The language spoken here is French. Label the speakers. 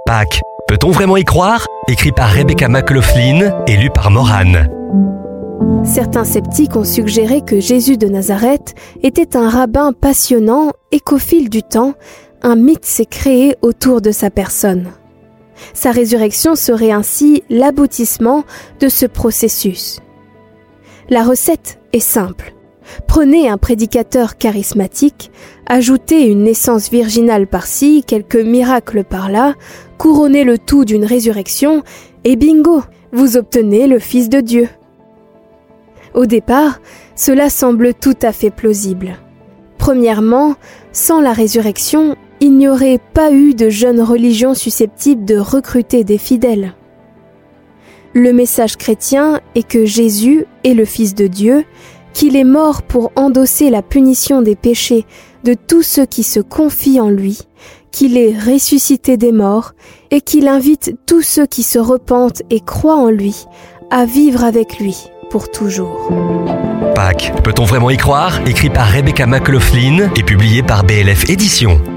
Speaker 1: Pâques, peut-on vraiment y croire ? Écrit par Rebecca McLaughlin et lu par Morane.
Speaker 2: Certains sceptiques ont suggéré que Jésus de Nazareth était un rabbin passionnant et qu'au fil du temps, un mythe s'est créé autour de sa personne. Sa résurrection serait ainsi l'aboutissement de ce processus. La recette est simple. Prenez un prédicateur charismatique, ajoutez une naissance virginale par-ci, quelques miracles par-là, couronnez le tout d'une résurrection et bingo, vous obtenez le Fils de Dieu. Au départ, cela semble tout à fait plausible. Premièrement, sans la résurrection, il n'y aurait pas eu de jeune religion susceptible de recruter des fidèles. Le message chrétien est que Jésus est le Fils de Dieu, qu'il est mort pour endosser la punition des péchés de tous ceux qui se confient en lui, qu'il est ressuscité des morts et qu'il invite tous ceux qui se repentent et croient en lui à vivre avec lui pour toujours.
Speaker 1: Pâques, peut-on vraiment y croire ? Écrit par Rebecca McLaughlin et publié par BLF Éditions.